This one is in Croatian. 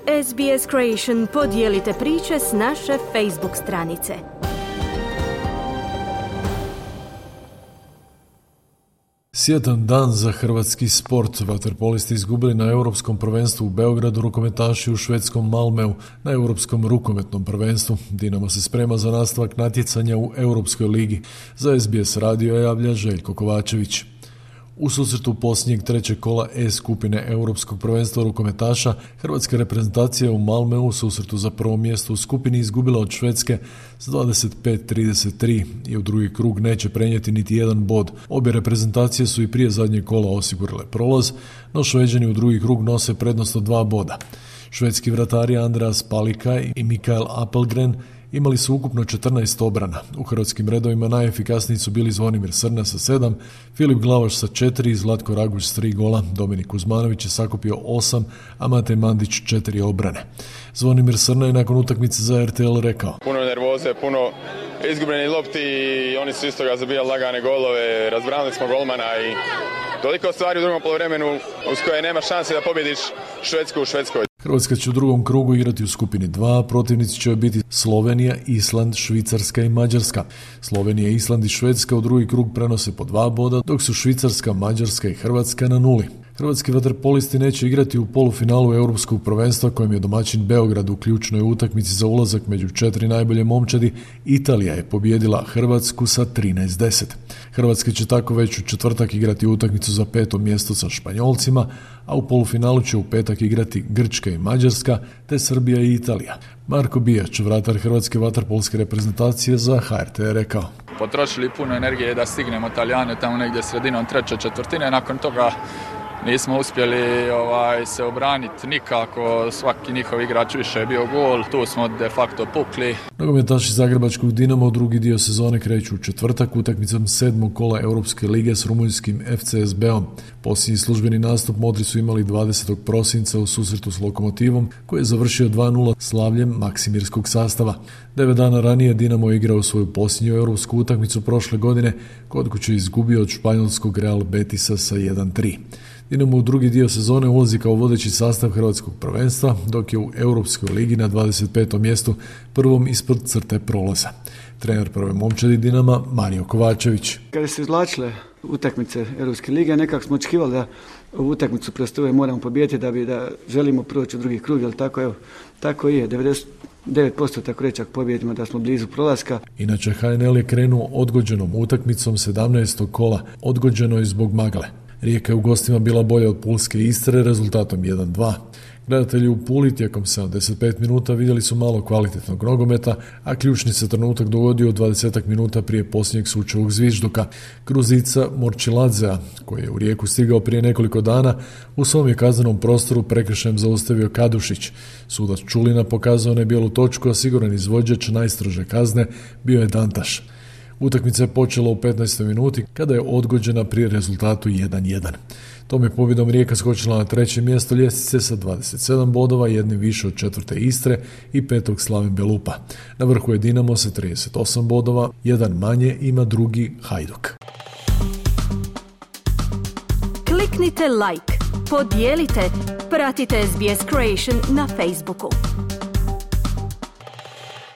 SBS Creation, podijelite priče s naše Facebook stranice. Sjetan dan za hrvatski sport. Vaterpolisti izgubili na Europskom prvenstvu u Beogradu, rukometaši u švedskom Malmeu na Europskom rukometnom prvenstvu. Dinamo se sprema za nastavak natjecanja u Europskoj ligi. Za SBS radio javlja Željko Kovačević. U susretu posljednjeg trećeg kola E skupine Europskog prvenstva rukometaša, hrvatska reprezentacija u Malmeu u susretu za prvo mjesto u skupini izgubila od Švedske s 25-33 i u drugi krug neće prenijeti niti jedan bod. Obje reprezentacije su i prije zadnjeg kola osigurale prolaz, no Šveđani u drugi krug nose prednost od 2 boda. Švedski vratari Andreas Palikaj i Mikael Appelgren imali su ukupno 14 obrana. U hrvatskim redovima najefikasniji su bili Zvonimir Srna sa 7, Filip Glavaš sa 4, Zlatko Raguž s 3 gola, Dominik Kuzmanović je sakupio 8, a Matej Mandić 4 obrane. Zvonimir Srna je nakon utakmice za RTL rekao: puno nervoze, puno izgubljenih lopti i oni su isto ga zabijali lagane golove, razbranili smo golmana i toliko stvari u drugom poluvremenu uz koje nema šanse da pobjediš Švedsku u Švedskoj. Hrvatska će u drugom krugu igrati u skupini 2, protivnici će biti Slovenija, Island, Švicarska i Mađarska. Slovenija, Island i Švedska u drugi krug prenose po 2 boda, dok su Švicarska, Mađarska i Hrvatska na 0. Hrvatski vaterpolisti neće igrati u polufinalu Europskog prvenstva kojem je domaćin Beograd u ključnoj utakmici za ulazak među 4 najbolje momčadi. Italija je pobijedila Hrvatsku sa 13-10. Hrvatska će tako već u četvrtak igrati utakmicu za 5. mjesto sa Španjolcima, a u polufinalu će u petak igrati Grčka i Mađarska, te Srbija i Italija. Marko Bijać, vratar hrvatske vaterpolske reprezentacije, za HRT je rekao: potrošili puno energije da stignemo Talijane tamo negdje sredinom treće četvrtine, nakon toga nismo uspjeli se obraniti nikako, svaki njihov igrač više je bio gol, tu smo de facto pukli. Nogometaši zagrebačkog Dinama u drugi dio sezone kreću u četvrtak utakmicom 7. kola Europske lige s rumunjskim FCSB-om. Posljednji službeni nastup modri su imali 20. prosinca u susretu s Lokomotivom, koji je završio 2-0 slavljem maksimirskog sastava. 9 dana ranije Dinamo je igrao svoju posljednju europsku utakmicu prošle godine, kod kuće izgubio od španjolskog Real Betisa sa 1-3. Dinamo u drugi dio sezone ulazi kao vodeći sastav hrvatskog prvenstva, dok je u Europskoj ligi na 25. mjestu, prvom ispod crte prolaza. Trener prve momčadi Dinama Mario Kovačević: kada se izvlačile utakmice Europske lige, nekako smo očekivali da ovu utakmicu prosto moramo pobijediti da želimo proći u drugi krug, ali tako i je. 99% tako reći ako pobijedimo da smo blizu prolaska. Inače, HNL je krenuo odgođenom utakmicom 17. kola, odgođeno je zbog magle. Rijeka je u gostima bila bolja od Pulske Istre rezultatom 1-2. Gledatelji u Puli tijekom 75 minuta vidjeli su malo kvalitetnog nogometa, a ključni se trenutak dogodio 20 minuta prije posljednjeg sučevog zvižduka. Gruzica Morčiladzea, koji je u Rijeku stigao prije nekoliko dana, u svom je kaznenom prostoru prekršajem zaustavio Kadušić. Sudac Čulina pokazao nebijelu točku, a siguran izvođač najstrože kazne bio je Dantaš. Utakmica je počela u 15. minuti kada je odgođena pri rezultatu 1-1. Tom je pobjedom Rijeka skočila na 3. mjesto ljestvice sa 27 bodova, jednim više od 4. Istre i 5. Slaven Belupa. Na vrhu je Dinamo sa 38 bodova, jedan manje ima drugi Hajduk. Kliknite like, podijelite, pratite SBS Creation na Facebooku.